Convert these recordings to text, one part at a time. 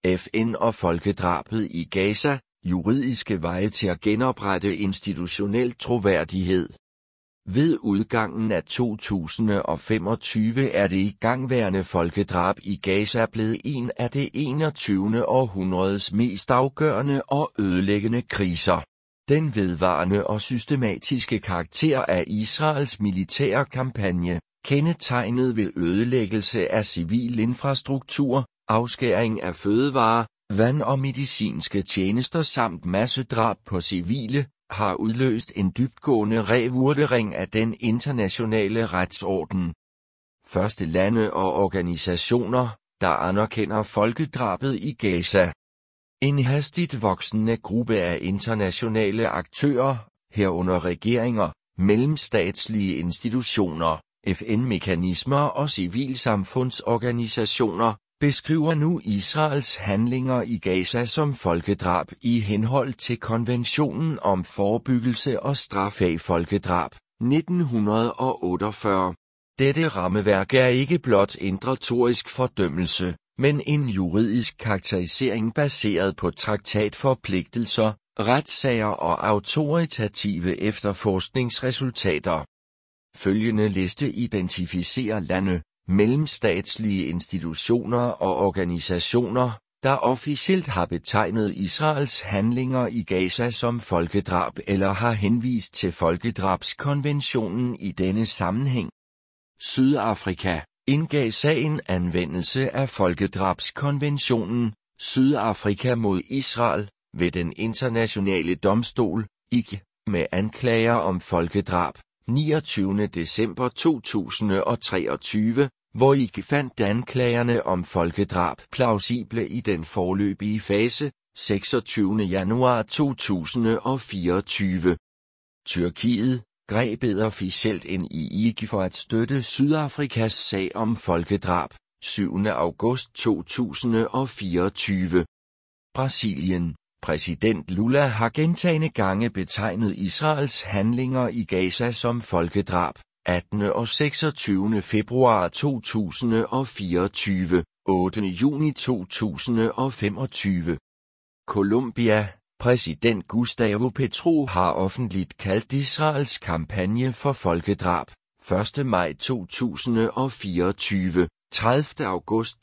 FN og folkedrabet i Gaza, juridiske veje til at genoprette institutionel troværdighed. Ved udgangen af 2025 er det igangværende folkedrab i Gaza blevet en af det 21. århundredes mest afgørende og ødelæggende kriser. Den vedvarende og systematiske karakter af Israels militære kampagne, kendetegnet ved ødelæggelse af civil infrastruktur, afskæring af fødevarer, vand- og medicinske tjenester samt massedrab på civile, har udløst en dybtgående revurdering af den internationale retsorden. Første lande og organisationer, der anerkender folkedrabet i Gaza. En hastigt voksende gruppe af internationale aktører, herunder regeringer, mellemstatslige institutioner, FN-mekanismer og civilsamfundsorganisationer, beskriver nu Israels handlinger i Gaza som folkedrab i henhold til Konventionen om forebyggelse og straf af folkedrab, 1948. Dette rammeværk er ikke blot en retorisk fordømmelse, men en juridisk karakterisering baseret på traktatforpligtelser, retssager og autoritative efterforskningsresultater. Følgende liste identificerer lande, mellemstatslige institutioner og organisationer, der officielt har betegnet Israels handlinger i Gaza som folkedrab eller har henvist til folkedrabskonventionen i denne sammenhæng. Sydafrika indgav sagen anvendelse af folkedrabskonventionen, Sydafrika mod Israel, ved den internationale domstol, ICJ, med anklager om folkedrab, 29. december 2023, hvor ICJ fandt anklagerne om folkedrab plausible i den foreløbige fase, 26. januar 2024. Tyrkiet grebet officielt ind i ICJ for at støtte Sydafrikas sag om folkedrab, 7. august 2024. Brasilien. Præsident Lula har gentagne gange betegnet Israels handlinger i Gaza som folkedrab, 18. og 26. februar 2024, 8. juni 2025. Colombia. Præsident Gustavo Petro har offentligt kaldt Israels kampagne for folkedrab, 1. maj 2024, 30. august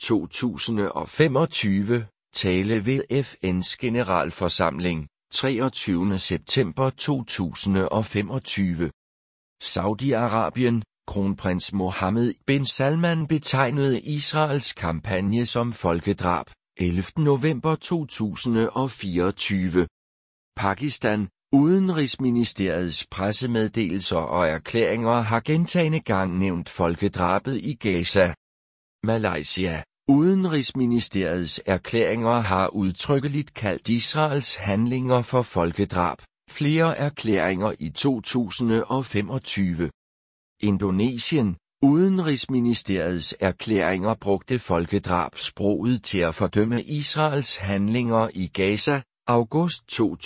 2025, tale ved FN's generalforsamling, 23. september 2025. Saudi-Arabien. Kronprins Mohammed bin Salman betegnede Israels kampagne som folkedrab, 11. november 2024. Pakistan. Udenrigsministeriets pressemeddelelser og erklæringer har gentagne gang nævnt folkedrabet i Gaza. Malaysia. Udenrigsministeriets erklæringer har udtrykkeligt kaldt Israels handlinger for folkedrab, flere erklæringer i 2025. Indonesien. Udenrigsministeriets erklæringer brugte folkedrabssproget til at fordømme Israels handlinger i Gaza, august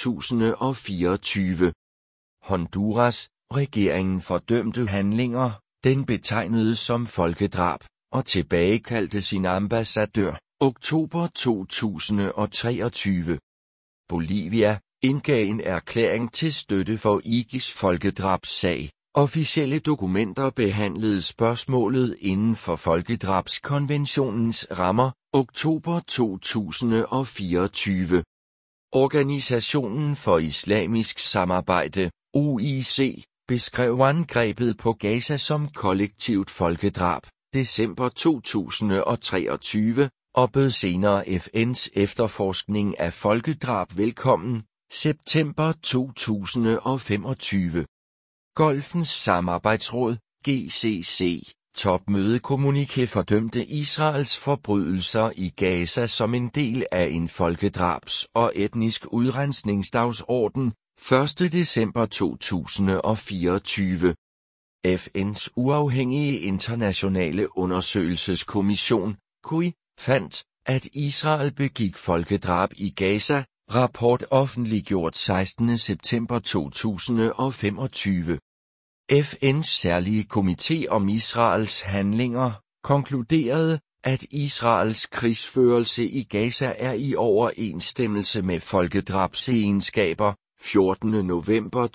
2024. Honduras. Regeringen fordømte handlinger, den betegnede som folkedrab, og tilbagekaldte sin ambassadør, oktober 2023. Bolivia indgav en erklæring til støtte for ICJs folkedrabssag. Officielle dokumenter behandlede spørgsmålet inden for folkedrabskonventionens rammer, oktober 2024. Organisationen for Islamisk Samarbejde, OIC, beskrev angrebet på Gaza som kollektivt folkedrab, december 2023, og bød senere FN's efterforskning af folkedrab velkommen, september 2025. Golfens Samarbejdsråd, GCC, topmødekommuniké fordømte Israels forbrydelser i Gaza som en del af en folkedrabs- og etnisk udrensningsdagsorden, 1. december 2024. FN's uafhængige internationale undersøgelseskommission, CUI, fandt, at Israel begik folkedrab i Gaza, rapport offentliggjort 16. september 2025. FN's særlige komité om Israels handlinger konkluderede, at Israels krigsførelse i Gaza er i overensstemmelse med folkedrabsegenskaber. 14. november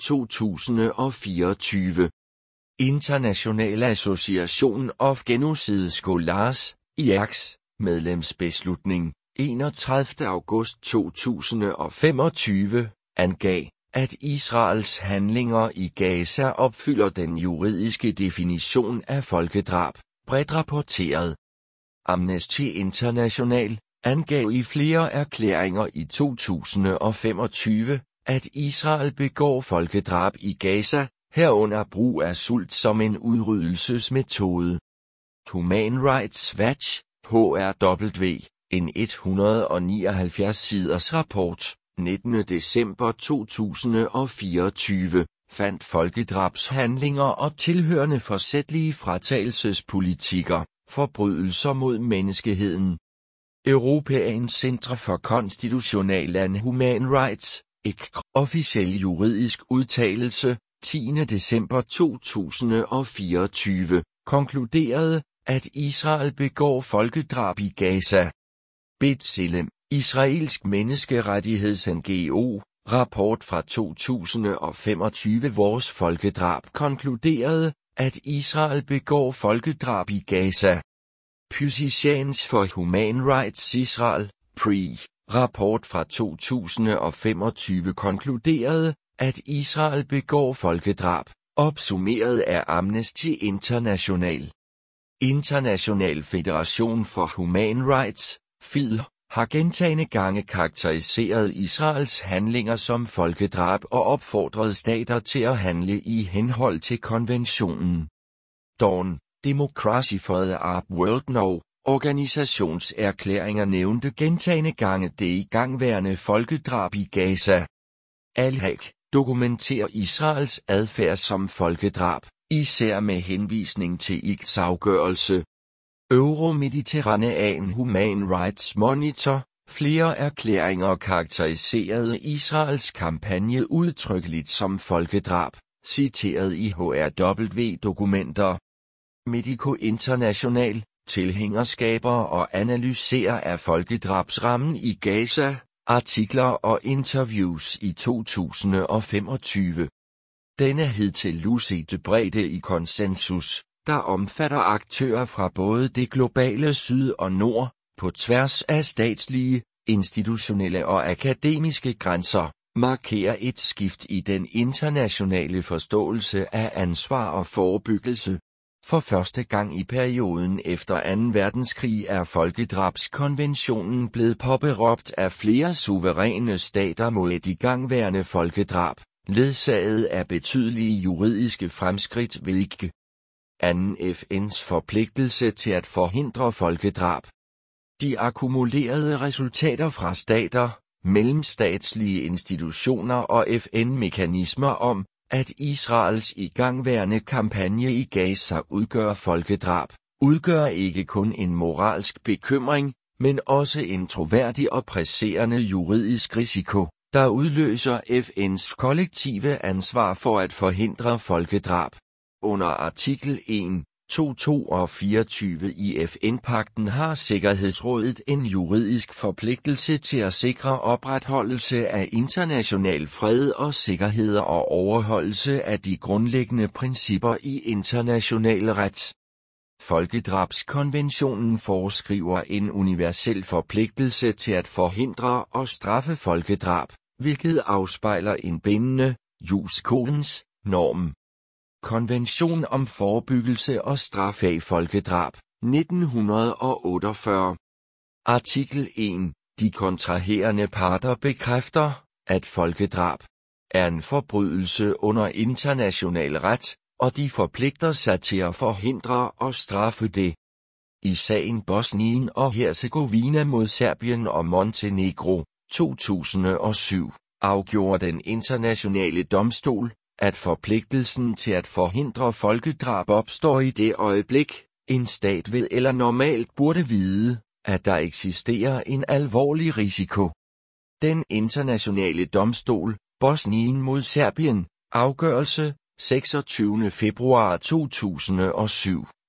2024. International Association of Genocide Scholars, IACS, medlemsbeslutning, 31. august 2025, angav, at Israels handlinger i Gaza opfylder den juridiske definition af folkedrab, bredt rapporteret. Amnesty International angav i flere erklæringer i 2025, at Israel begår folkedrab i Gaza, herunder brug af sult som en udryddelsesmetode. Human Rights Watch, HRW, en 179-siders rapport, 19. december 2024, fandt folkedrabshandlinger og tilhørende forsætlige fratagelsespolitikker, forbrydelser mod menneskeheden. European Center for Constitutional and Human Rights, officiel juridisk udtalelse, 10. december 2024, konkluderede, at Israel begår folkedrab i Gaza. B'Tselem, israelsk menneskerettigheds-NGO, rapport fra 2025 Vores folkedrab konkluderede, at Israel begår folkedrab i Gaza. Physicians for Human Rights Israel, PRI, rapport fra 2025 konkluderede, at Israel begår folkedrab, opsummeret af Amnesty International. International Federation for Human Rights, FIDH, har gentagne gange karakteriseret Israels handlinger som folkedrab og opfordret stater til at handle i henhold til konventionen. Dawn, Democracy for the Arab World Now, organisationserklæringer nævnte gentagne gange det igangværende folkedrab i Gaza. Al-Haq dokumenterer Israels adfærd som folkedrab, især med henvisning til ICC's afgørelse. Euro-Mediterranean Human Rights Monitor, flere erklæringer karakteriserede Israels kampagne udtrykkeligt som folkedrab, citeret i HRW-dokumenter. Medico International, tilhængerskaber og analyserer af folkedrabsrammen i Gaza, artikler og interviews i 2025. Denne hidtil lucide bredde i konsensus, der omfatter aktører fra både det globale syd og nord, på tværs af statslige, institutionelle og akademiske grænser, markerer et skift i den internationale forståelse af ansvar og forebyggelse. For første gang i perioden efter 2. verdenskrig er folkedrabskonventionen blevet påberåbt af flere suveræne stater mod et igangværende folkedrab, ledsaget af betydelige juridiske fremskridt hvilke 2. FN's forpligtelse til at forhindre folkedrab. De akkumulerede resultater fra stater, mellemstatslige institutioner og FN-mekanismer om, at Israels igangværende kampagne i Gaza udgør folkedrab, udgør ikke kun en moralsk bekymring, men også en troværdig og presserende juridisk risiko, der udløser FN's kollektive ansvar for at forhindre folkedrab. Under artikel 1, 2 og 24 i FN-pagten har Sikkerhedsrådet en juridisk forpligtelse til at sikre opretholdelse af international fred og sikkerhed og overholdelse af de grundlæggende principper i international ret. Folkedrabskonventionen foreskriver en universel forpligtelse til at forhindre og straffe folkedrab, hvilket afspejler en bindende, jus cogens, norm. Konvention om forebyggelse og straf af folkedrab, 1948. Artikel 1. De kontraherende parter bekræfter, at folkedrab er en forbrydelse under international ret, og de forpligter sig til at forhindre og straffe det. I sagen Bosnien og Herzegovina mod Serbien og Montenegro, 2007, afgjorde den internationale domstol, at forpligtelsen til at forhindre folkedrab opstår i det øjeblik, en stat ved eller normalt burde vide, at der eksisterer en alvorlig risiko. Den internationale domstol, Bosnien mod Serbien, afgørelse, 26. februar 2007,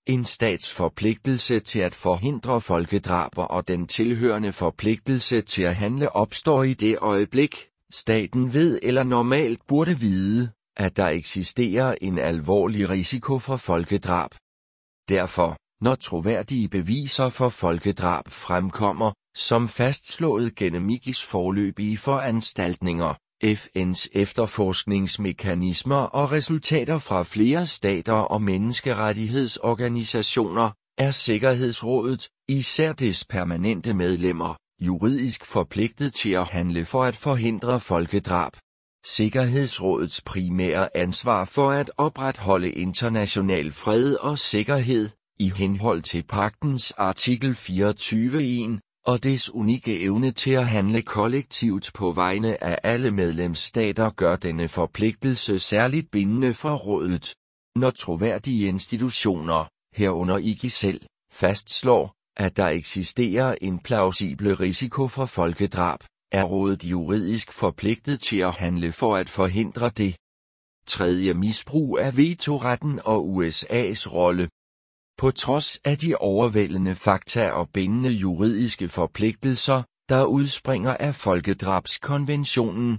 En stats forpligtelse til at forhindre folkedrab og den tilhørende forpligtelse til at handle opstår i det øjeblik, staten ved eller normalt burde vide, at der eksisterer en alvorlig risiko for folkedrab. Derfor, når troværdige beviser for folkedrab fremkommer, som fastslået gennem IGILs foreløbige foranstaltninger, FN's efterforskningsmekanismer og resultater fra flere stater og menneskerettighedsorganisationer, er Sikkerhedsrådet, især dets permanente medlemmer, juridisk forpligtet til at handle for at forhindre folkedrab. Sikkerhedsrådets primære ansvar for at opretholde international fred og sikkerhed, i henhold til pagtens artikel 24.1, og dets unikke evne til at handle kollektivt på vegne af alle medlemsstater gør denne forpligtelse særligt bindende for rådet. Når troværdige institutioner, herunder IGIL selv, fastslår, at der eksisterer en plausibel risiko for folkedrab, er rådet juridisk forpligtet til at handle for at forhindre det. Tredje, misbrug af vetoretten og USA's rolle. På trods af de overvældende fakta og bindende juridiske forpligtelser, der udspringer af Folkedrabskonventionen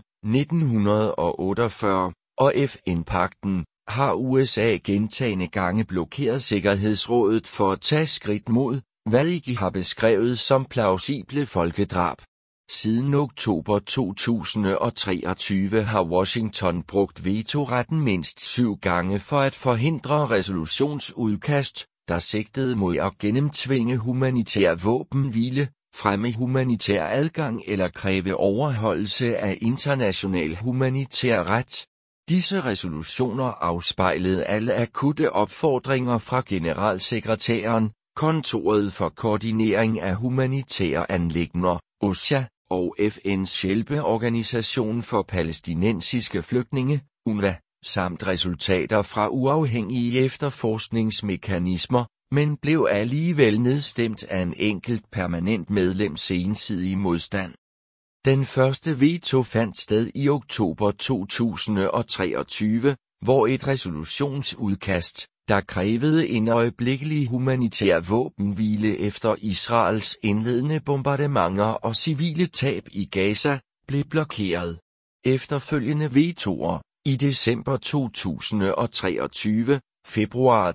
1948 og FN-pagten, har USA gentagne gange blokeret Sikkerhedsrådet for at tage skridt mod, hvad IGIL har beskrevet som plausible folkedrab. Siden oktober 2023 har Washington brugt vetoretten mindst 7 gange for at forhindre resolutionsudkast, der sigtede mod at gennemtvinge humanitær våbenhvile, fremme humanitær adgang eller kræve overholdelse af international humanitær ret. Disse resolutioner afspejlede alle akutte opfordringer fra generalsekretæren, Kontoret for Koordinering af Humanitære Anliggender, OSHA, og FN's hjælpeorganisation for palæstinensiske flygtninge, UNRWA, samt resultater fra uafhængige efterforskningsmekanismer, men blev alligevel nedstemt af en enkelt permanent medlems ensidige modstand. Den første veto fandt sted i oktober 2023, hvor et resolutionsudkast, der krævede en øjeblikkelig humanitær våbenhvile efter Israels indledende bombardementer og civile tab i Gaza, blev blokeret. Efterfølgende vetoer, i december 2023, februar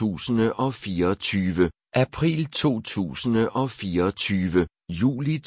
2024, april 2024, juli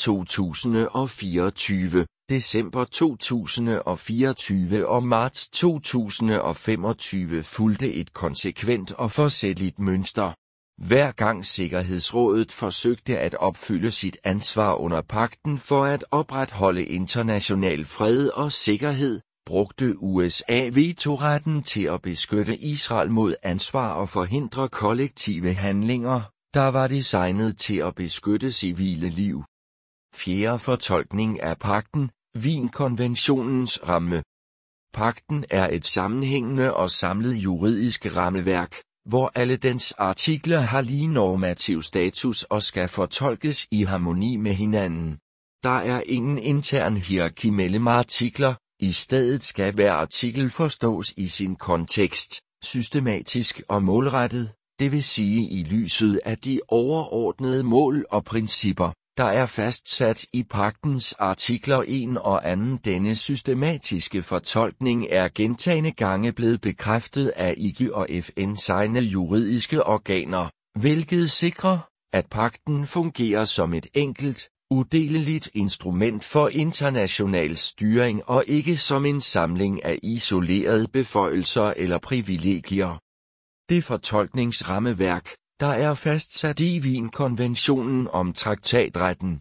2024, december 2024 og marts 2025 fulgte et konsekvent og forsætligt mønster. Hver gang Sikkerhedsrådet forsøgte at opfylde sit ansvar under pagten for at opretholde international fred og sikkerhed, brugte USA vetoretten til at beskytte Israel mod ansvar og forhindre kollektive handlinger, der var designet til at beskytte civile liv. Fjerde fortolkning af pagten, Wien-konventionens ramme. Pagten er et sammenhængende og samlet juridisk rammeværk, hvor alle dens artikler har lige normativ status og skal fortolkes i harmoni med hinanden. Der er ingen intern hierarki mellem artikler, i stedet skal hver artikel forstås i sin kontekst, systematisk og målrettet, det vil sige i lyset af de overordnede mål og principper, der er fastsat i pagtens artikler 1 og 2. Denne systematiske fortolkning er gentagne gange blevet bekræftet af IGIL og FN's egne juridiske organer, hvilket sikrer, at pagten fungerer som et enkelt, udeleligt instrument for international styring og ikke som en samling af isolerede beføjelser eller privilegier. Det fortolkningsrammeværk, der er fastsat i Wien-konventionen om traktatretten,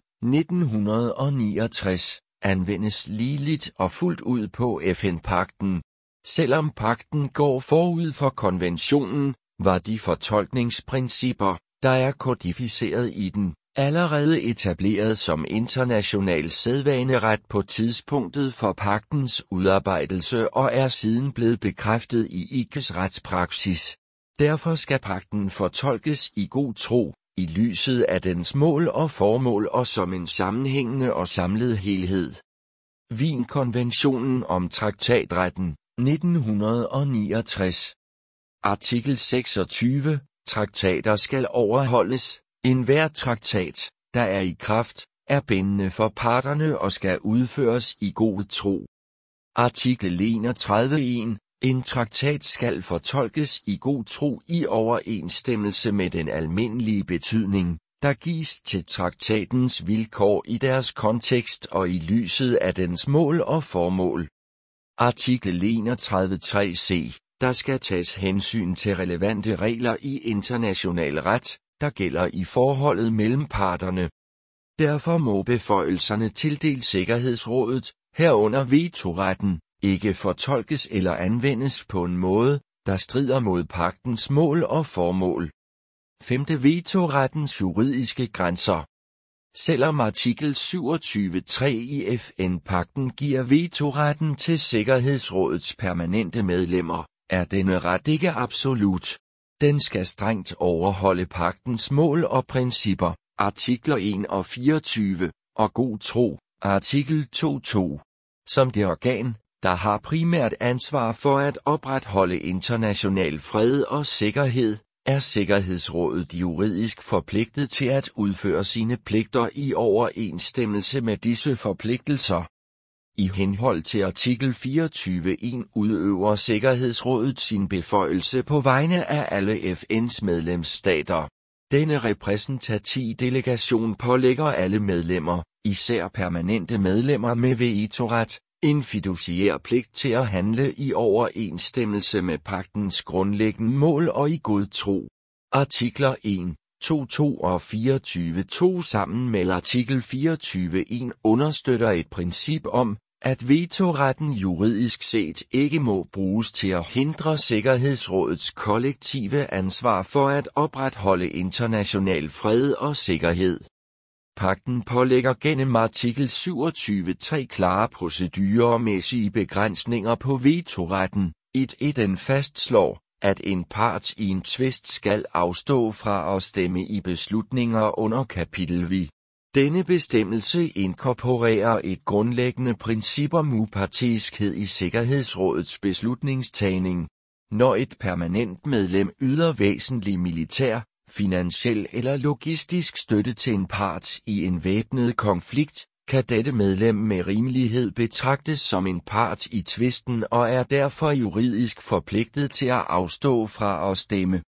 1969, anvendes ligeligt og fuldt ud på FN-pagten. Selvom pagten går forud for konventionen, var de fortolkningsprincipper, der er kodificeret i den, allerede etableret som international sædvaneret på tidspunktet for pagtens udarbejdelse og er siden blevet bekræftet i IGILs retspraksis. Derfor skal pagten fortolkes i god tro, i lyset af dens mål og formål og som en sammenhængende og samlet helhed. Wien-konventionen om traktatretten, 1969. Artikel 26, Traktater skal overholdes. Enhver traktat, der er i kraft, er bindende for parterne og skal udføres i god tro. Artikel 31.1. En traktat skal fortolkes i god tro i overensstemmelse med den almindelige betydning, der gives til traktatens vilkår i deres kontekst og i lyset af dens mål og formål. Artikel 31.3c. Der skal tages hensyn til relevante regler i international ret, der gælder i forholdet mellem parterne. Derfor må beføjelserne tildelt Sikkerhedsrådet, herunder vetoretten, ikke fortolkes eller anvendes på en måde, der strider mod pagtens mål og formål. 5. Vetorettens juridiske grænser. Selvom artikel 27.3 i FN-pagten giver vetoretten til Sikkerhedsrådets permanente medlemmer, er denne ret ikke absolut. Den skal strengt overholde pagtens mål og principper, artikler 1 og 24, og god tro, artikel 2.2. Som det organ, der har primært ansvar for at opretholde international fred og sikkerhed, er Sikkerhedsrådet juridisk forpligtet til at udføre sine pligter i overensstemmelse med disse forpligtelser. I henhold til artikel 24.1 udøver Sikkerhedsrådet sin beføjelse på vegne af alle FN's medlemsstater. Denne repræsentative delegation pålægger alle medlemmer, især permanente medlemmer med vetoret, en fiduciær pligt til at handle i overensstemmelse med pagtens grundlæggende mål og i god tro. Artikler 1, 2.2 og 24.2 sammen med artikel 24.1 understøtter et princip om, at vetoretten juridisk set ikke må bruges til at hindre Sikkerhedsrådets kollektive ansvar for at opretholde international fred og sikkerhed. Pagten pålægger gennem artikel 27.3 klare proceduremæssige begrænsninger på vetoretten. 1. Den fastslår, at en part i en tvist skal afstå fra at stemme i beslutninger under kapitel V. Denne bestemmelse inkorporerer et grundlæggende princip om upartiskhed i Sikkerhedsrådets beslutningstagning. Når et permanent medlem yder væsentlig militær, finansiel eller logistisk støtte til en part i en væbnet konflikt, kan dette medlem med rimelighed betragtes som en part i tvisten og er derfor juridisk forpligtet til at afstå fra at stemme.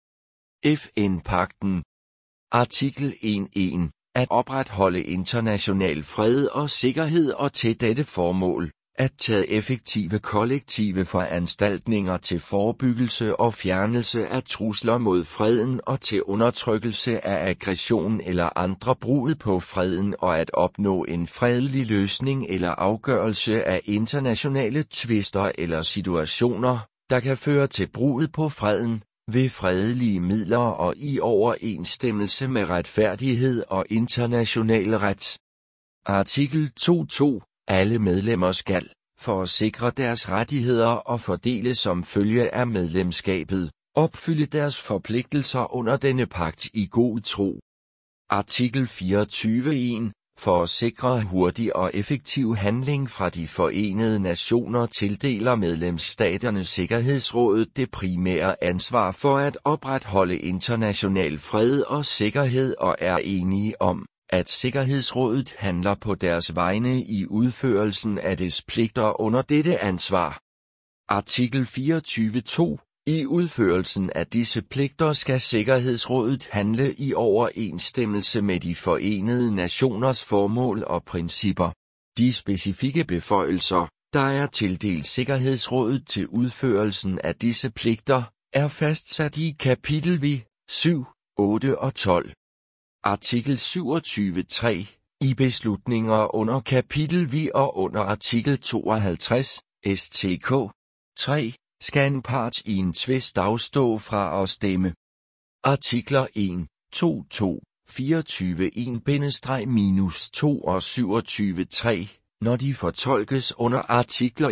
FN-pagten. Artikel 1.1. At opretholde international fred og sikkerhed og til dette formål, at tage effektive kollektive foranstaltninger til forebyggelse og fjernelse af trusler mod freden og til undertrykkelse af aggression eller andre brud på freden og at opnå en fredelig løsning eller afgørelse af internationale tvister eller situationer, der kan føre til brud på freden, ved fredelige midler og i overensstemmelse med retfærdighed og international ret. Artikel 2.2. Alle medlemmer skal, for at sikre deres rettigheder og fordele som følge af medlemskabet, opfylde deres forpligtelser under denne pagt i god tro. Artikel 24.1. For at sikre hurtig og effektiv handling fra de forenede nationer tildeler medlemsstaterne Sikkerhedsrådet det primære ansvar for at opretholde international fred og sikkerhed og er enige om, at Sikkerhedsrådet handler på deres vegne i udførelsen af dets pligter under dette ansvar. Artikel 24.2. I udførelsen af disse pligter skal Sikkerhedsrådet handle i overensstemmelse med de forenede nationers formål og principper. De specifikke beføjelser, der er tildelt Sikkerhedsrådet til udførelsen af disse pligter, er fastsat i kapitel V, 7, 8 og 12. Artikel 27.3. I beslutninger under kapitel V og under artikel 52, STK 3, skal en part i en tvist afstå fra at stemme. Artikler 1, 2, 2, 24.1-2 og 27.3, når de fortolkes under artikler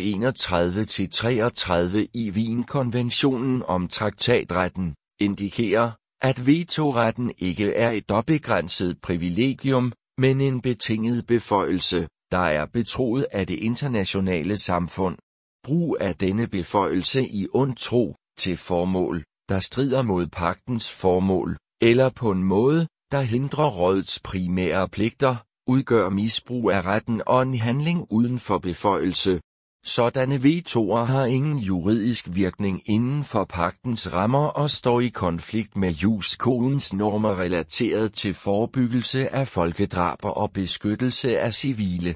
31-33 i Wien-konventionen om traktatretten, indikerer, at vetoretten ikke er et ubegrænset privilegium, men en betinget beføjelse, der er betroet af det internationale samfund. Brug af denne beføjelse i ond tro, til formål, der strider mod pagtens formål, eller på en måde, der hindrer rådets primære pligter, udgør misbrug af retten og en handling uden for beføjelse. Sådanne vetoer har ingen juridisk virkning inden for pagtens rammer og står i konflikt med jus-kodens normer relateret til forebyggelse af folkedrab og beskyttelse af civile.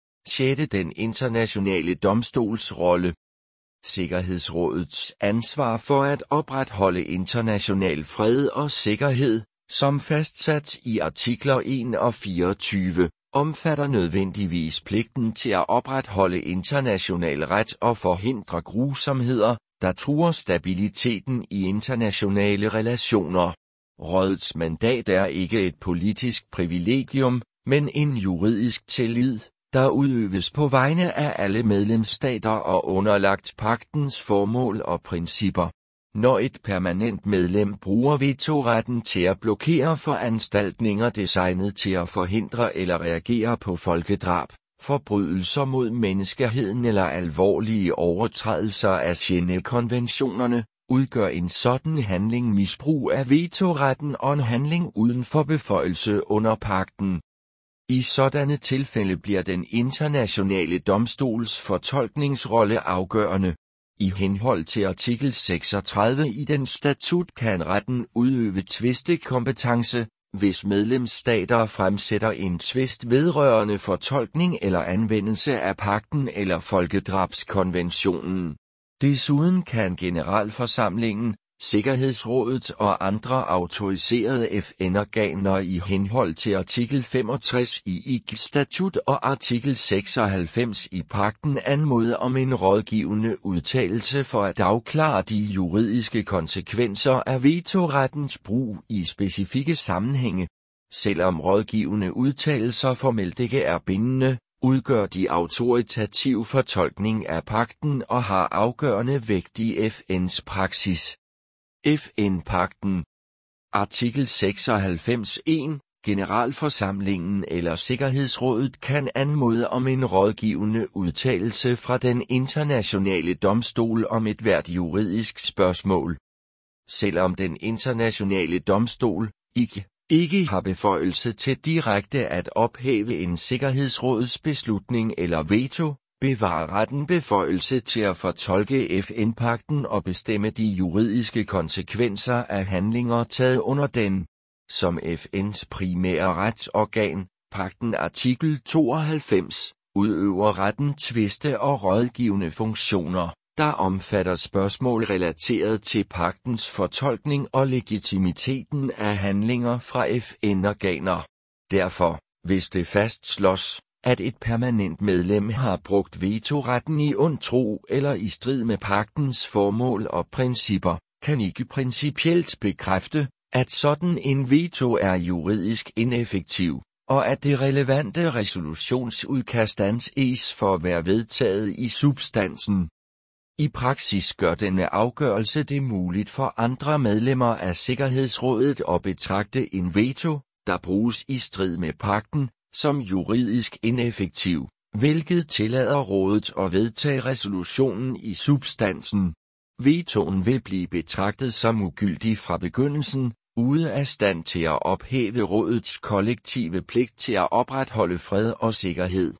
6. Den internationale domstols rolle. Sikkerhedsrådets ansvar for at opretholde international fred og sikkerhed, som fastsat i artikler 1 og 24, omfatter nødvendigvis pligten til at opretholde international ret og forhindre grusomheder, der truer stabiliteten i internationale relationer. Rådets mandat er ikke et politisk privilegium, men en juridisk tillid, der udøves på vegne af alle medlemsstater og underlagt pagtens formål og principper. Når et permanent medlem bruger vetoretten til at blokere foranstaltninger designet til at forhindre eller reagere på folkedrab, forbrydelser mod menneskeheden eller alvorlige overtrædelser af Genève-konventionerne, udgør en sådan handling misbrug af vetoretten og en handling uden for beføjelse under pagten. I sådanne tilfælde bliver den internationale domstols fortolkningsrolle afgørende. I henhold til artikel 36 i den statut kan retten udøve tvistekompetence, hvis medlemsstater fremsætter en tvist vedrørende fortolkning eller anvendelse af pagten eller folkedrabskonventionen. Desuden kan generalforsamlingen, Sikkerhedsrådet og andre autoriserede FN-organer i henhold til artikel 65 i IG-statut og artikel 96 i pagten anmode om en rådgivende udtalelse for at afklare de juridiske konsekvenser af vetorettens brug i specifikke sammenhænge. Selvom rådgivende udtalelser formelt ikke er bindende, udgør de autoritativ fortolkning af pagten og har afgørende vægt i FN's praksis. FN-pagten. Artikel 96.1. Generalforsamlingen eller Sikkerhedsrådet kan anmode om en rådgivende udtalelse fra den internationale domstol om et hvert juridisk spørgsmål. Selvom den internationale domstol ikke har beføjelse til direkte at ophæve en sikkerhedsråds beslutning eller veto, bevarer retten beføjelse til at fortolke FN-pagten og bestemme de juridiske konsekvenser af handlinger taget under den. Som FN's primære retsorgan, pagten artikel 92, udøver retten tviste- og rådgivende funktioner, der omfatter spørgsmål relateret til pagtens fortolkning og legitimiteten af handlinger fra FN-organer. Derfor, hvis det fastslås, at et permanent medlem har brugt vetoretten i ond tro eller i strid med pagtens formål og principper, kan ikke principielt bekræfte, at sådan en veto er juridisk ineffektiv, og at det relevante resolutionsudkast anses for at være vedtaget i substansen. I praksis gør denne afgørelse det muligt for andre medlemmer af Sikkerhedsrådet at betragte en veto, der bruges i strid med pagten, som juridisk ineffektiv, hvilket tillader rådet at vedtage resolutionen i substansen. Vetoen vil blive betragtet som ugyldig fra begyndelsen, ude af stand til at ophæve rådets kollektive pligt til at opretholde fred og sikkerhed.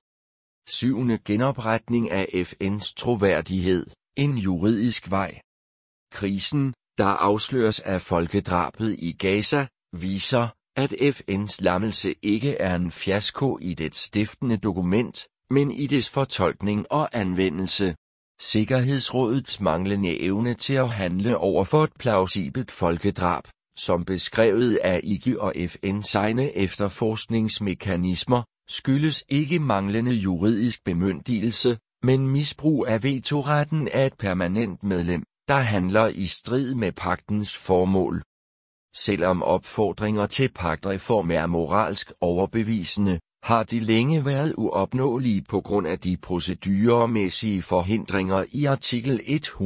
7. Genopretning af FN's troværdighed, en juridisk vej. Krisen, der afsløres af folkedrabet i Gaza, viser, at FN's lammelse ikke er en fiasko i dets stiftende dokument, men i dets fortolkning og anvendelse. Sikkerhedsrådets manglende evne til at handle over for et plausibelt folkedrab, som beskrevet af IG og FN's egne efterforskningsmekanismer, skyldes ikke manglende juridisk bemyndigelse, men misbrug af vetoretten af et permanent medlem, der handler i strid med pagtens formål. Selvom opfordringer til pagtreform er moralsk overbevisende, har de længe været uopnåelige på grund af de proceduremæssige forhindringer i artikel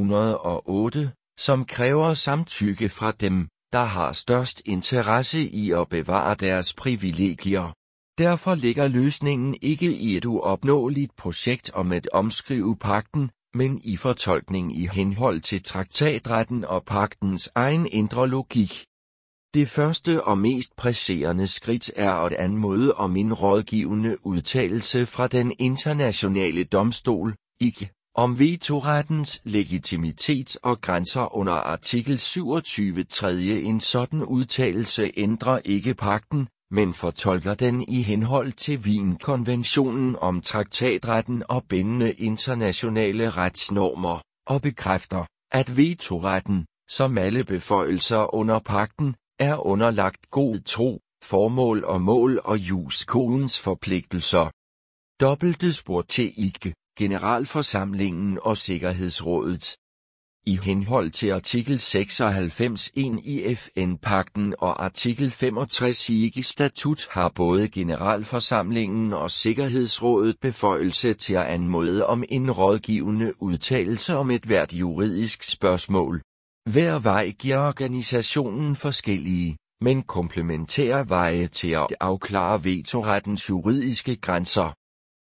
108, som kræver samtykke fra dem, der har størst interesse i at bevare deres privilegier. Derfor ligger løsningen ikke i et uopnåeligt projekt om at omskrive pagten, men i fortolkning i henhold til traktatretten og pagtens egen indre logik. Det første og mest presserende skridt er at anmode om en rådgivende udtalelse fra den internationale domstol, ICJ, om vetorettens legitimitet og grænser under artikel 27.3. En sådan udtalelse ændrer ikke pagten, men fortolker den i henhold til Wien-konventionen om traktatretten og bindende internationale retsnormer, og bekræfter, at vetoretten, som alle beføjelser under pagten, er underlagt god tro, formål og mål og jus cogens forpligtelser. Dobbelte spor til ICJ, Generalforsamlingen og Sikkerhedsrådet. I henhold til artikel 96.1 i FN-pagten og artikel 65 i ICJ-statut har både Generalforsamlingen og Sikkerhedsrådet beføjelse til at anmode om en rådgivende udtalelse om et hvert juridisk spørgsmål. Hver vej giver organisationen forskellige, men komplementære veje til at afklare vetorettens juridiske grænser.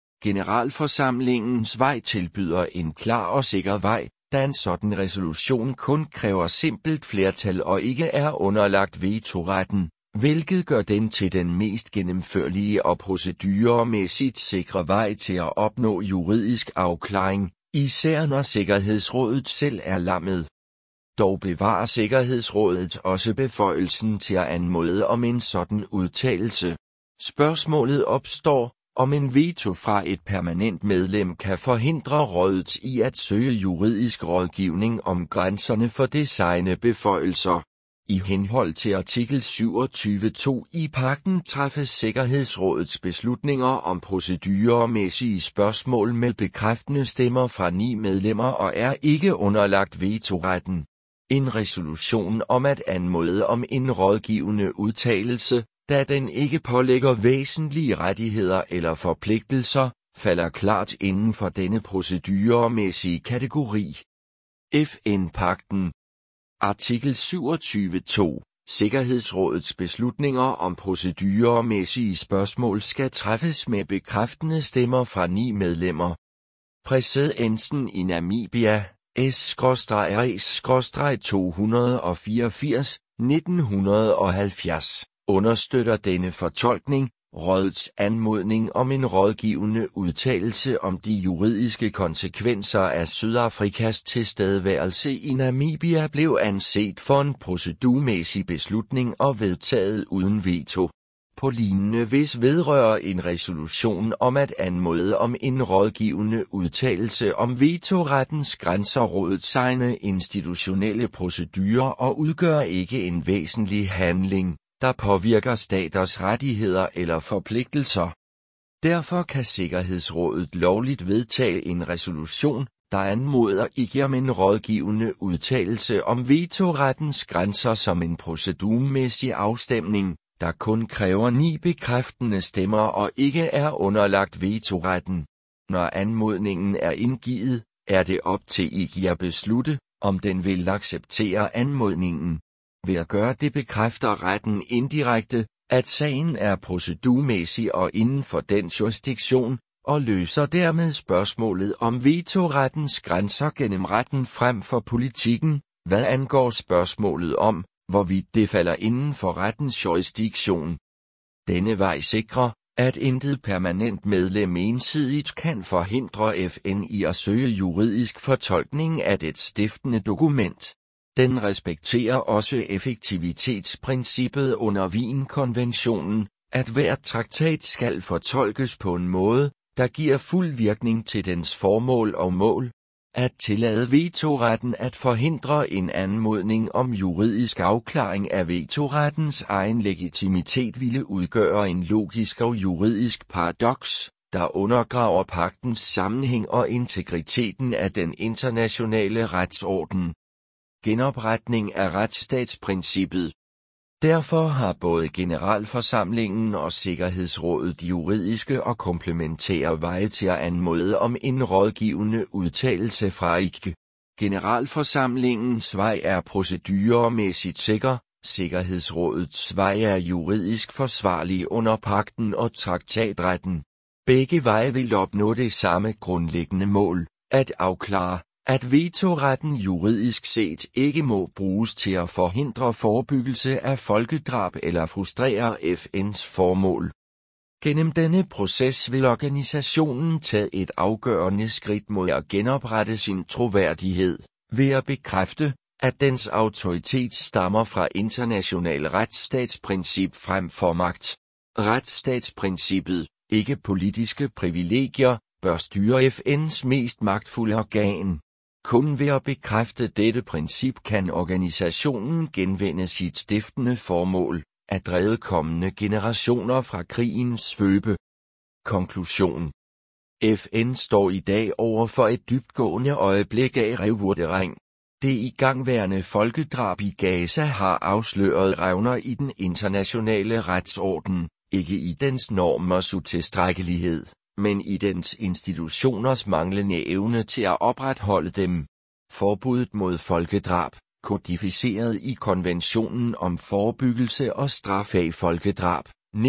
Generalforsamlingens vej tilbyder en klar og sikker vej, da en sådan resolution kun kræver simpelt flertal og ikke er underlagt vetoretten, hvilket gør den til den mest gennemførlige og proceduremæssigt sikre vej til at opnå juridisk afklaring, især når Sikkerhedsrådet selv er lammet. Dog bevarer Sikkerhedsrådet også beføjelsen til at anmode om en sådan udtalelse. Spørgsmålet opstår, om en veto fra et permanent medlem kan forhindre rådet i at søge juridisk rådgivning om grænserne for dets egne beføjelser. I henhold til artikel 27.2 i pagten træffes Sikkerhedsrådets beslutninger om proceduremæssige spørgsmål med bekræftende stemmer fra 9 medlemmer og er ikke underlagt vetoretten. En resolution om at anmode om en rådgivende udtalelse, da den ikke pålægger væsentlige rettigheder eller forpligtelser, falder klart inden for denne proceduremæssige kategori. FN-pagten. Artikel 27.2. Sikkerhedsrådets beslutninger om proceduremæssige spørgsmål skal træffes med bekræftende stemmer fra 9 medlemmer. Præsidensen i Namibia, S-RE-284, 1970, understøtter denne fortolkning, rådets anmodning om en rådgivende udtalelse om de juridiske konsekvenser af Sydafrikas tilstedeværelse i Namibia blev anset for en procedurmæssig beslutning og vedtaget uden veto. På lignende vis vedrører en resolution om at anmode om en rådgivende udtalelse om vetorettens grænser rådets egne institutionelle procedurer og udgør ikke en væsentlig handling, der påvirker staters rettigheder eller forpligtelser. Derfor kan Sikkerhedsrådet lovligt vedtage en resolution, der anmoder ikke om en rådgivende udtalelse om vetorettens grænser som en procedurmæssig afstemning, der kun kræver 9 bekræftende stemmer og ikke er underlagt vetoretten. Når anmodningen er indgivet, er det op til ICJ at beslutte, om den vil acceptere anmodningen. Ved at gøre det bekræfter retten indirekte, at sagen er procedurmæssig og inden for dens jurisdiktion, og løser dermed spørgsmålet om vetorettens grænser gennem retten frem for politikken, hvad angår spørgsmålet om, hvorvidt det falder inden for rettens jurisdiktion. Denne vej sikrer, at intet permanent medlem ensidigt kan forhindre FN i at søge juridisk fortolkning af det stiftende dokument. Den respekterer også effektivitetsprincippet under Wien-konventionen, at hver traktat skal fortolkes på en måde, der giver fuld virkning til dens formål og mål. At tillade vetoretten at forhindre en anmodning om juridisk afklaring af vetorettens egen legitimitet ville udgøre en logisk og juridisk paradoks, der undergraver pagtens sammenhæng og integriteten af den internationale retsorden. Genopretning af retsstatsprincippet. Derfor har både Generalforsamlingen og Sikkerhedsrådet juridiske og komplementære veje til at anmode om en rådgivende udtalelse fra ICJ. Generalforsamlingens vej er proceduremæssigt sikker, Sikkerhedsrådets vej er juridisk forsvarlig under pagten og traktatretten. Begge veje vil opnå det samme grundlæggende mål, at afklare, at vetoretten juridisk set ikke må bruges til at forhindre forebyggelse af folkedrab eller frustrere FN's formål. Gennem denne proces vil organisationen tage et afgørende skridt mod at genoprette sin troværdighed, ved at bekræfte, at dens autoritet stammer fra international retsstatsprincip frem for magt. Retsstatsprincippet, ikke politiske privilegier, bør styre FN's mest magtfulde organ. Kun ved at bekræfte dette princip kan organisationen genvinde sit stiftende formål, at redde kommende generationer fra krigens svøbe. Konklusion. FN står i dag over for et dybtgående øjeblik af revurdering. Det igangværende folkedrab i Gaza har afsløret revner i den internationale retsorden, ikke i dens normers utilstrækkelighed, men i dens institutioners manglende evne til at opretholde dem. Forbuddet mod folkedrab, kodificeret i Konventionen om forebyggelse og straf af folkedrab,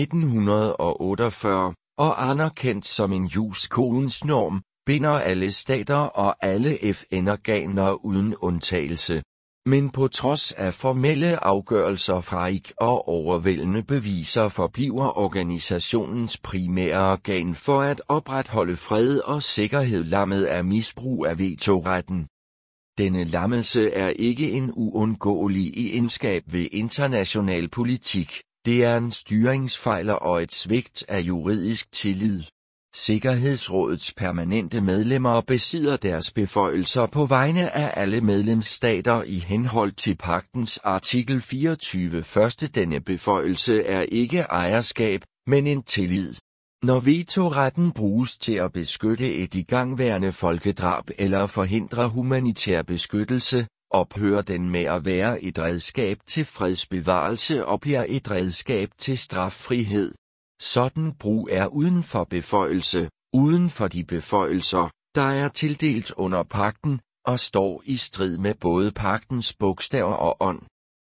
1948, og anerkendt som en jus cogens norm, binder alle stater og alle FN-organer uden undtagelse. Men på trods af formelle afgørelser fra IC og overvældende beviser forbliver organisationens primære organ for at opretholde fred og sikkerhed lammet af misbrug af vetoretten. Denne lammelse er ikke en uundgåelig egenskab ved international politik, det er en styringsfejl og et svigt af juridisk tillid. Sikkerhedsrådets permanente medlemmer besidder deres beføjelser på vegne af alle medlemsstater i henhold til pagtens artikel 24. Denne beføjelse er ikke ejerskab, men en tillid. Når vetoretten bruges til at beskytte et igangværende folkedrab eller forhindre humanitær beskyttelse, ophører den med at være et redskab til fredsbevarelse og bliver et redskab til straffrihed. Sådan brug er uden for beføjelse, uden for de beføjelser, der er tildelt under pagten, og står i strid med både pagtens bogstaver og ånd.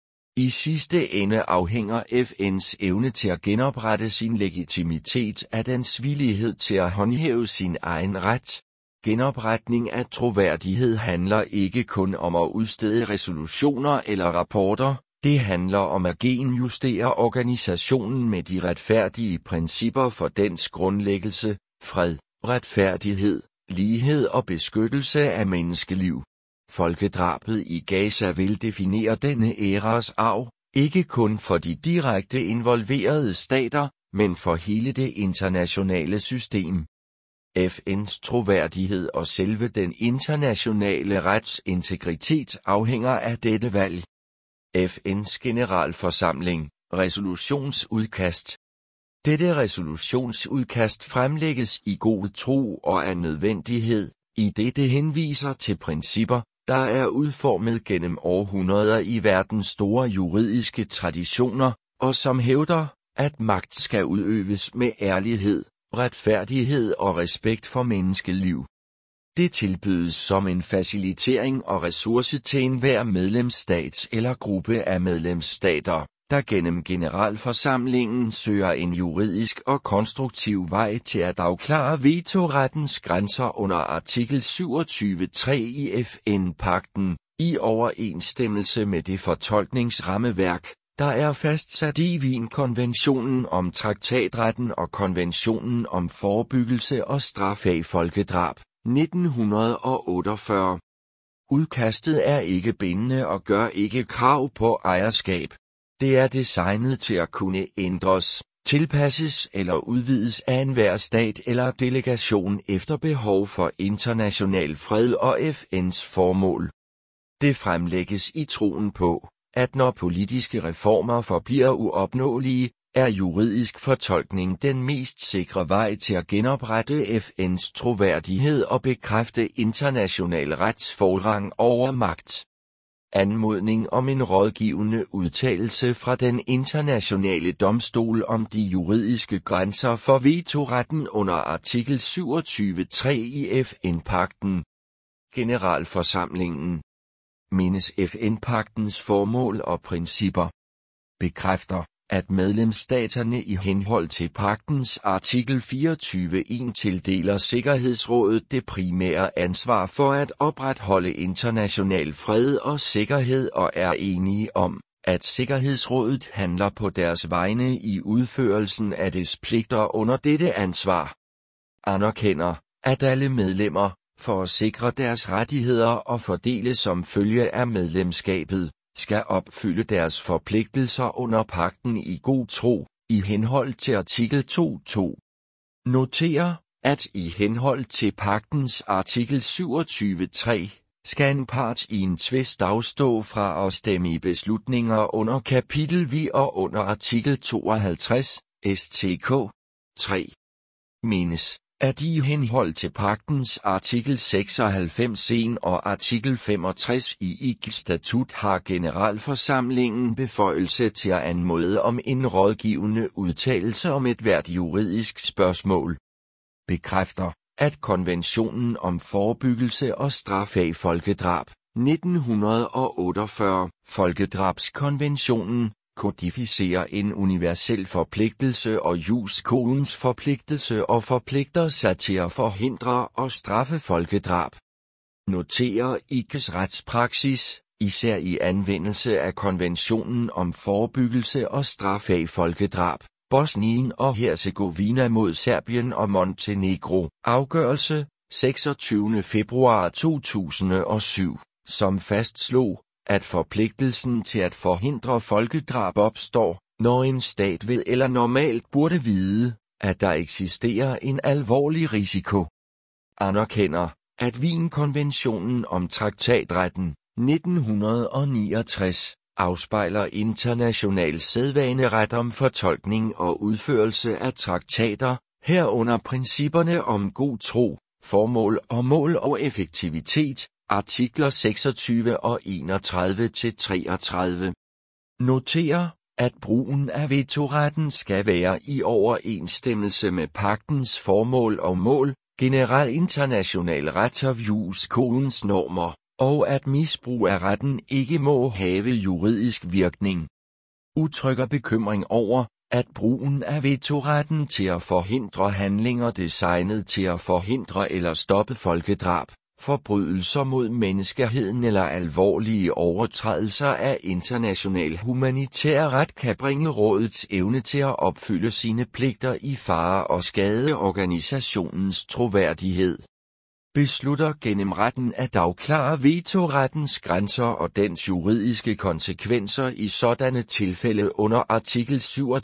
I sidste ende afhænger FN's evne til at genoprette sin legitimitet af dens villighed til at håndhæve sin egen ret. Genopretning af troværdighed handler ikke kun om at udstede resolutioner eller rapporter, det handler om at genjustere organisationen med de retfærdige principper for dens grundlæggelse, fred, retfærdighed, lighed og beskyttelse af menneskeliv. Folkedrabet i Gaza vil definere denne æras arv, ikke kun for de direkte involverede stater, men for hele det internationale system. FN's troværdighed og selve den internationale rets integritet afhænger af dette valg. FN's generalforsamling, resolutionsudkast. Dette resolutionsudkast fremlægges i god tro og af nødvendighed, idet det henviser til principper, der er udformet gennem århundreder i verdens store juridiske traditioner, og som hævder, at magt skal udøves med ærlighed, retfærdighed og respekt for menneskeliv. Det tilbydes som en facilitering og ressource til enhver medlemsstat eller gruppe af medlemsstater, der gennem generalforsamlingen søger en juridisk og konstruktiv vej til at afklare vetorettens grænser under artikel 27.3 i FN-pagten, i overensstemmelse med det fortolkningsrammeværk, der er fastsat i Wien-konventionen om traktatretten og konventionen om forebyggelse og straf af folkedrab, 1948. Udkastet er ikke bindende og gør ikke krav på ejerskab. Det er designet til at kunne ændres, tilpasses eller udvides af enhver stat eller delegation efter behov for international fred og FN's formål. Det fremlægges i troen på, at når politiske reformer forbliver uopnåelige, er juridisk fortolkning den mest sikre vej til at genoprette FN's troværdighed og bekræfte international rets forrang over magt. Anmodning om en rådgivende udtalelse fra den internationale domstol om de juridiske grænser for vetoretten under artikel 27.3 i FN-pagten. Generalforsamlingen mindes FN-pagtens formål og principper. Bekræfter, at medlemsstaterne i henhold til pagtens artikel 24.1 tildeler Sikkerhedsrådet det primære ansvar for at opretholde international fred og sikkerhed og er enige om, at Sikkerhedsrådet handler på deres vegne i udførelsen af dets pligter under dette ansvar. Anerkender, at alle medlemmer, for at sikre deres rettigheder og fordele som følge af medlemskabet, skal opfylde deres forpligtelser under pagten i god tro, i henhold til artikel 2.2. Noter, at i henhold til pagtens artikel 27.3, skal en part i en tvist afstå fra at stemme i beslutninger under kapitel V og under artikel 52, stk. 3. Menes, at i henhold til pagtens artikel 96.1 og artikel 65 i IGs statut har generalforsamlingen beføjelse til at anmode om en rådgivende udtalelse om et hvert juridisk spørgsmål. Bekræfter, at konventionen om forebyggelse og straf af folkedrab, 1948, folkedrabskonventionen, kodificerer en universel forpligtelse og jus cogens forpligtelse og forpligter sig til at forhindre og straffe folkedrab. Noterer IGs retspraksis, især i anvendelse af konventionen om forebyggelse og straf af folkedrab, Bosnien og Herzegovina mod Serbien og Montenegro, afgørelse, 26. februar 2007, som fastslog, at forpligtelsen til at forhindre folkedrab opstår, når en stat ved eller normalt burde vide, at der eksisterer en alvorlig risiko. Anerkender, at Wien-konventionen om traktatretten, 1969, afspejler international sædvaneret om fortolkning og udførelse af traktater, herunder principperne om god tro, formål og mål og effektivitet, artikler 26 og 31-33. Noterer, at brugen af vetoretten skal være i overensstemmelse med pagtens formål og mål, generel international ret og jus cogens normer, og at misbrug af retten ikke må have juridisk virkning. Udtrykker bekymring over, at brugen af vetoretten til at forhindre handlinger designet til at forhindre eller stoppe folkedrab, forbrydelser mod menneskeheden eller alvorlige overtrædelser af international humanitær ret kan bringe rådets evne til at opfylde sine pligter i fare og skade organisationens troværdighed. Beslutter gennem retten at afklare vetorettens grænser og dens juridiske konsekvenser i sådanne tilfælde under artikel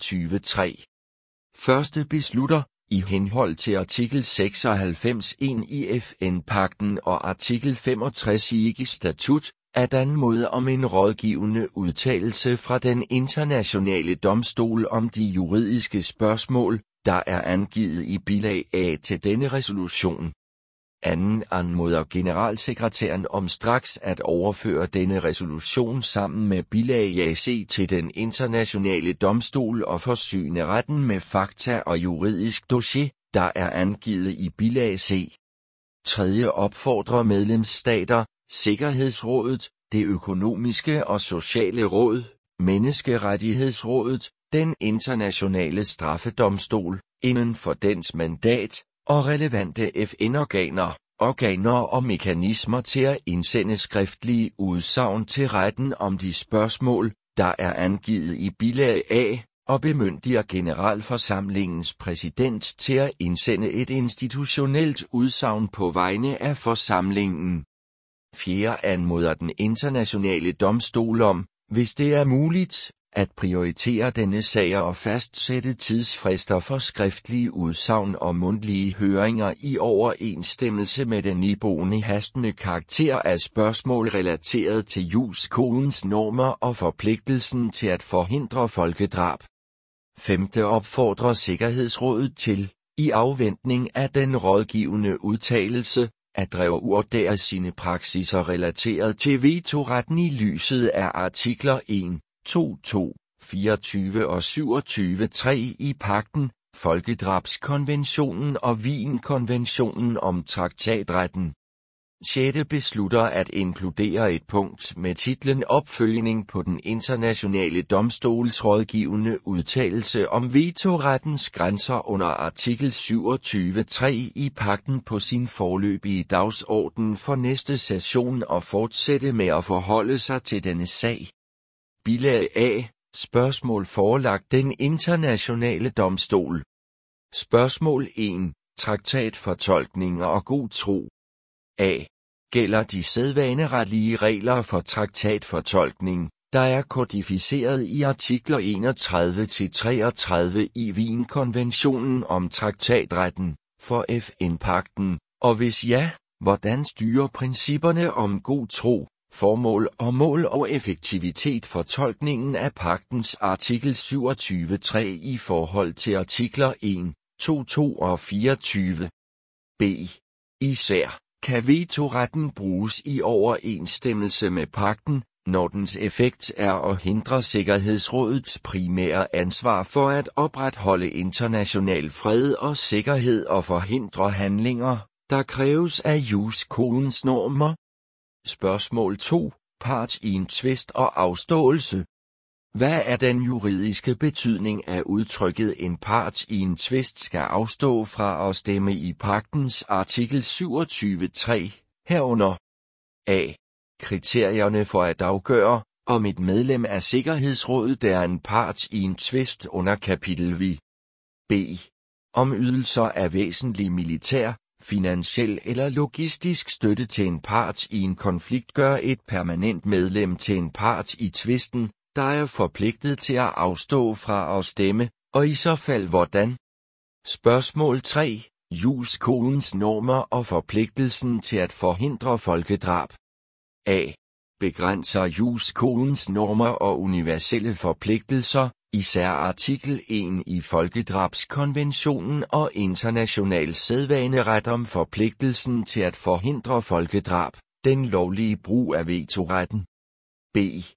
27.3. Første beslutter, i henhold til artikel 96.1 i FN-pagten og artikel 65 i IGs statut, at anmode om en rådgivende udtalelse fra den internationale domstol om de juridiske spørgsmål, der er angivet i bilag A til denne resolution. Anden anmoder generalsekretæren om straks at overføre denne resolution sammen med bilag AC til den internationale domstol og forsyne retten med fakta og juridisk dossier, der er angivet i bilag C. Tredje opfordrer medlemsstater, Sikkerhedsrådet, det økonomiske og sociale råd, Menneskerettighedsrådet, den internationale straffedomstol, inden for dens mandat, og relevante FN-organer, organer og mekanismer til at indsende skriftlige udsagn til retten om de spørgsmål, der er angivet i bilag A, og bemyndiger generalforsamlingens præsident til at indsende et institutionelt udsagn på vegne af forsamlingen. Fjerde anmoder den internationale domstol om, hvis det er muligt, at prioritere denne sag og fastsætte tidsfrister for skriftlige udsagn og mundtlige høringer i overensstemmelse med den iboende hastende karakter af spørgsmål relateret til jus cogens normer og forpligtelsen til at forhindre folkedrab. Femte opfordrer Sikkerhedsrådet til, i afventning af den rådgivende udtalelse, at revurdere sine praksiser relateret til vetoretten i lyset af artikler 1, 2, 24 og 27.3 i pagten, Folkedrabskonventionen og Wien-konventionen om traktatretten. 6. beslutter at inkludere et punkt med titlen Opfølgning på den internationale domstols rådgivende udtalelse om vetorettens grænser under artikel 27.3 i pagten på sin foreløbige dagsorden for næste session og fortsætte med at forholde sig til denne sag. Bilag A. Spørgsmål forelagt den internationale domstol. Spørgsmål 1. Traktatfortolkninger og god tro. A. Gælder de sædvaneretlige regler for traktatfortolkning, der er kodificeret i artikler 31-33 i Wien-konventionen om traktatretten for FN-pagten, og hvis ja, hvordan styrer principperne om god tro, formål og mål og effektivitet fortolkningen af pagtens artikel 27.3 i forhold til artikler 1, 2, 2 og 24. B. Især kan vetoretten bruges i overensstemmelse med pagten, når dens effekt er at hindre Sikkerhedsrådets primære ansvar for at opretholde international fred og sikkerhed og forhindre handlinger, der kræves af jus-kodens normer. Spørgsmål 2. Part i en tvist og afståelse. Hvad er den juridiske betydning af udtrykket en part i en tvist skal afstå fra at stemme i pagtens artikel 27.3, herunder A. Kriterierne for at afgøre, om et medlem af Sikkerhedsrådet er en part i en tvist under kapitel V. B. Om ydelser af væsentlig militær, finansiel eller logistisk støtte til en part i en konflikt gør et permanent medlem til en part i tvisten, der er forpligtet til at afstå fra at stemme, og i så fald hvordan? Spørgsmål 3. Jus-kodens normer og forpligtelsen til at forhindre folkedrab. A. Begrænser jus-kodens normer og universelle forpligtelser, især artikel 1 i Folkedrabskonventionen og international sædvaneret om forpligtelsen til at forhindre folkedrab, den lovlige brug af vetoretten. B.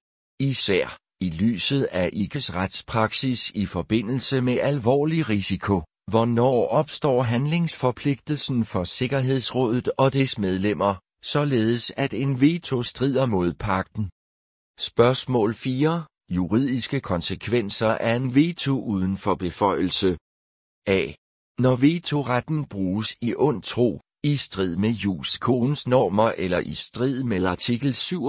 Især i lyset af ICE's retspraksis i forbindelse med alvorlig risiko, hvornår opstår handlingsforpligtelsen for Sikkerhedsrådet og dets medlemmer, således at en veto strider mod pagten. Spørgsmål 4. Juridiske konsekvenser af en veto uden for beføjelse. A. Når vetoretten bruges i ond tro, i strid med jus-kodens normer eller i strid med artikel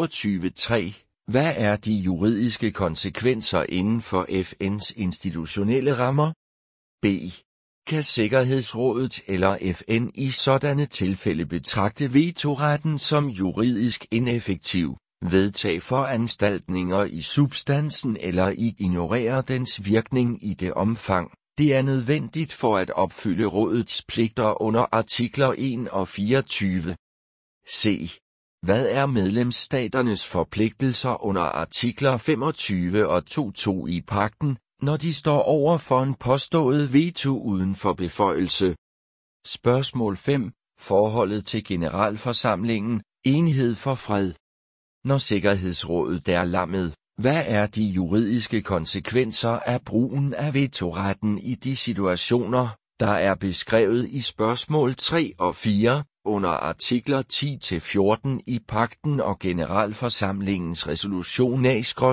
27.3, hvad er de juridiske konsekvenser inden for FN's institutionelle rammer? B. Kan Sikkerhedsrådet eller FN i sådanne tilfælde betragte vetoretten som juridisk ineffektiv, vedtage foranstaltninger i substansen eller ignorere dens virkning i det omfang, det er nødvendigt for at opfylde rådets pligter under artikler 1 og 24. C. Hvad er medlemsstaternes forpligtelser under artikler 25 og 2.2 i pagten, når de står over for en påstået veto uden for beføjelse? Spørgsmål 5. Forholdet til generalforsamlingen, enhed for fred. Når Sikkerhedsrådet er lammet, hvad er de juridiske konsekvenser af brugen af vetoretten i de situationer, der er beskrevet i spørgsmål 3 og 4, under artikler 10-14 i pagten og generalforsamlingens resolution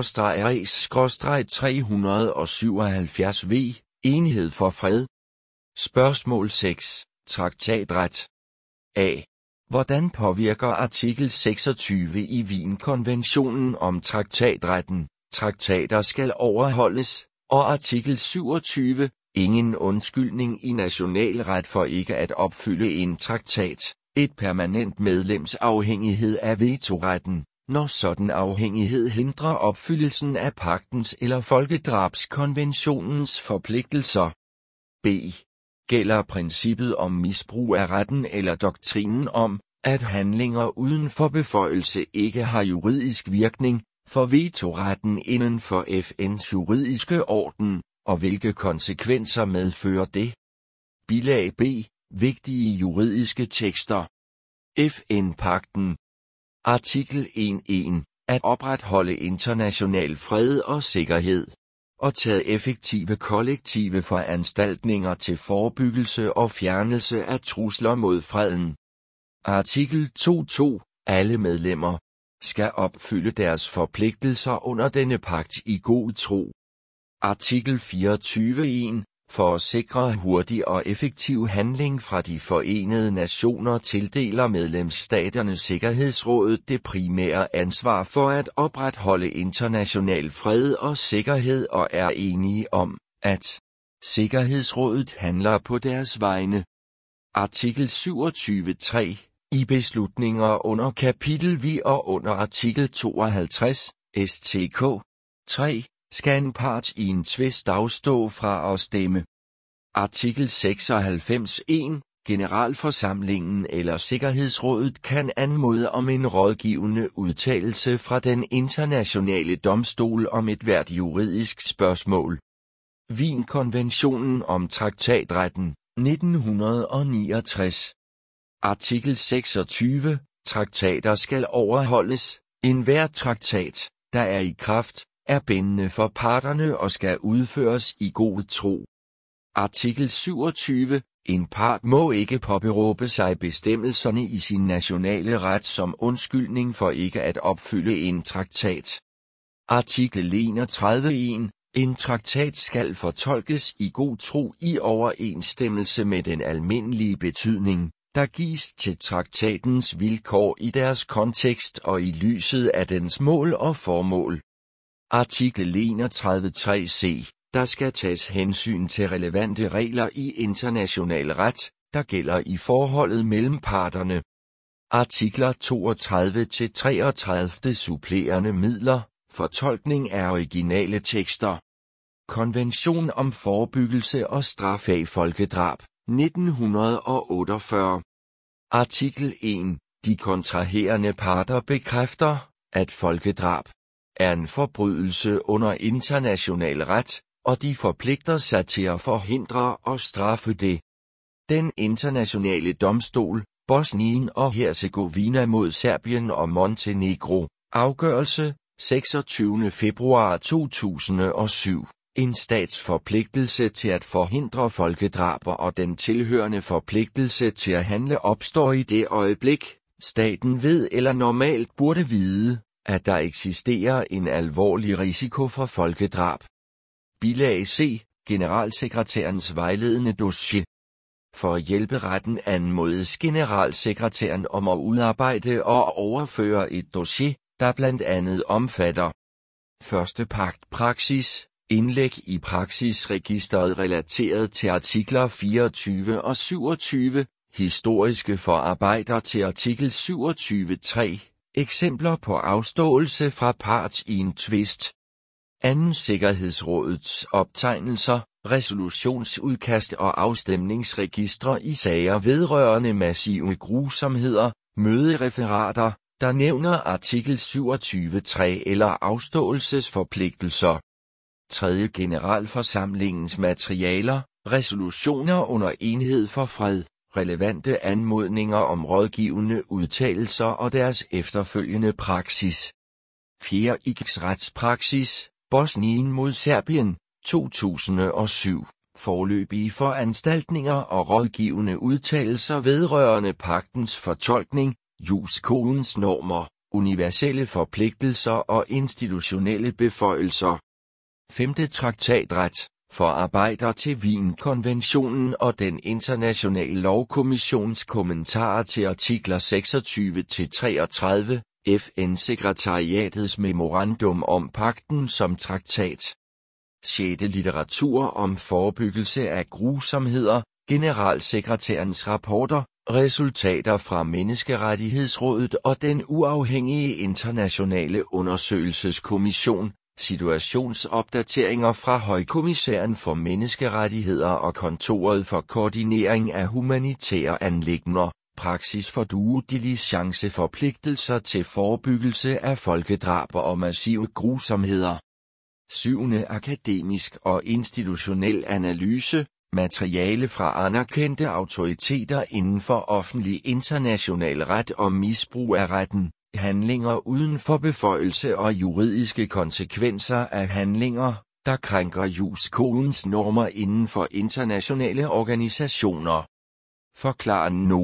A/377V, enhed for fred? Spørgsmål 6. Traktatret. A. Hvordan påvirker artikel 26 i Wien-konventionen om traktatretten, traktater skal overholdes, og artikel 27, ingen undskyldning i nationalret for ikke at opfylde en traktat, et permanent medlems afhængighed af vetoretten, når sådan afhængighed hindrer opfyldelsen af pagtens eller folkedrabskonventionens forpligtelser? B. Gælder princippet om misbrug af retten eller doktrinen om, at handlinger uden for beføjelse ikke har juridisk virkning, for vetoretten inden for FN's juridiske orden, og hvilke konsekvenser medfører det? Bilag B. Vigtige juridiske tekster. FN-pagten. Artikel 1.1. At opretholde international fred og sikkerhed. Og tage effektive kollektive foranstaltninger til forebyggelse og fjernelse af trusler mod freden. Artikel 2.2. Alle medlemmer skal opfylde deres forpligtelser under denne pagt i god tro. Artikel 24.1. For at sikre hurtig og effektiv handling fra de forenede nationer tildeler medlemsstaternes sikkerhedsråd det primære ansvar for at opretholde international fred og sikkerhed og er enige om, at Sikkerhedsrådet handler på deres vegne. Artikel 27.3. I beslutninger under kapitel V og under artikel 52, stk. 3, skal en part i en tvist afstå fra at stemme. Artikel 96.1. Generalforsamlingen eller Sikkerhedsrådet kan anmode om en rådgivende udtalelse fra den internationale domstol om et hvert juridisk spørgsmål. Wien-konventionen om traktatretten, 1969. Artikel 26. Traktater skal overholdes. Enhver traktat, der er i kraft, er bindende for parterne og skal udføres i god tro. Artikel 27. En part må ikke påberåbe sig bestemmelserne i sin nationale ret som undskyldning for ikke at opfylde en traktat. Artikel 31.1. En traktat skal fortolkes i god tro i overensstemmelse med den almindelige betydning, der gives til traktatens vilkår i deres kontekst og i lyset af dens mål og formål. Artikel 31.3c. Der skal tages hensyn til relevante regler i international ret, der gælder i forholdet mellem parterne. Artikler 32-33. Supplerende midler, fortolkning af originale tekster. Konvention om forebyggelse og straf af folkedrab, 1948. Artikel 1. De kontraherende parter bekræfter, at folkedrab er en forbrydelse under international ret, og de forpligter sig til at forhindre og straffe det. Den internationale domstol, Bosnien og Herzegovina mod Serbien og Montenegro, afgørelse, 26. februar 2007. En stats forpligtelse til at forhindre folkedrab og den tilhørende forpligtelse til at handle opstår i det øjeblik, staten ved eller normalt burde vide, at der eksisterer en alvorlig risiko for folkedrab. Bilag C. Generalsekretærens vejledende dossier. For at hjælpe retten anmodes generalsekretæren om at udarbejde og overføre et dossier, der blandt andet omfatter første pagt praksis, indlæg i praksisregisteret relateret til artikler 24 og 27, historiske forarbejder til artikel 27.3, eksempler på afståelse fra part i en tvist. Anden Sikkerhedsrådets optegnelser, resolutionsudkast og afstemningsregistre i sager vedrørende massive grusomheder, mødereferater, der nævner artikel 27.3 eller afståelsesforpligtelser. 3. Generalforsamlingens materialer, resolutioner under enhed for fred, relevante anmodninger om rådgivende udtalelser og deres efterfølgende praksis. 4. Retspraksis, Bosnien mod Serbien, 2007. Foreløbige foranstaltninger og rådgivende udtalelser vedrørende pagtens fortolkning, jus-kodens normer, universelle forpligtelser og institutionelle beføjelser. 5. Traktatret, forarbejder til Wien-konventionen og den internationale lovkommissions kommentarer til artikler 26-33, FN-sekretariatets memorandum om pagten som traktat. 6. Litteratur om forebyggelse af grusomheder, generalsekretærens rapporter, resultater fra Menneskerettighedsrådet og den uafhængige internationale undersøgelseskommission, situationsopdateringer fra Højkommissæren for Menneskerettigheder og Kontoret for Koordinering af Humanitære Anliggender, praksis for due diligence forpligtelser til forebyggelse af folkedrab og massive grusomheder. 7. Akademisk og institutionel analyse, materiale fra anerkendte autoriteter inden for offentlig international ret og misbrug af retten, handlinger uden for beføjelse og juridiske konsekvenser af handlinger, der krænker jus-kodens normer inden for internationale organisationer. Forklarende note,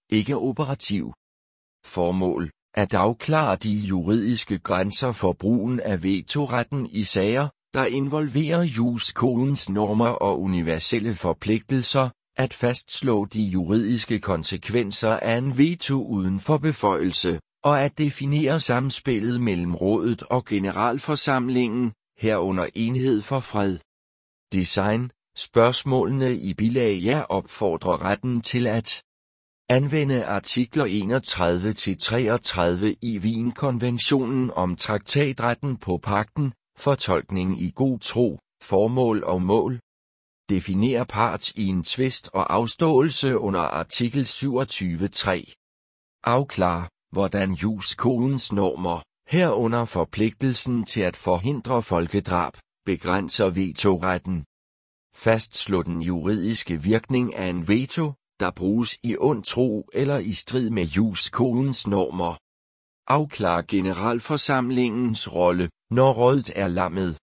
ikke operativ. Formål: at afklare de juridiske grænser for brugen af vetoretten i sager, der involverer jus-kodens normer og universelle forpligtelser, at fastslå de juridiske konsekvenser af en veto uden for beføjelse, og at definere samspillet mellem rådet og generalforsamlingen, herunder enhed for fred. Design. Spørgsmålene i bilag A opfordrer retten til at anvende artikler 31-33 i Wien-konventionen om traktatretten på pagten, fortolkning i god tro, formål og mål. Definere part i en tvist og afståelse under artikel 27.3. Afklar, hvordan jus-kodens normer, herunder forpligtelsen til at forhindre folkedrab, begrænser vetoretten. Fastslå den juridiske virkning af en veto, der bruges i ond tro eller i strid med jus-kodens normer. Afklar generalforsamlingens rolle, når rådet er lammet.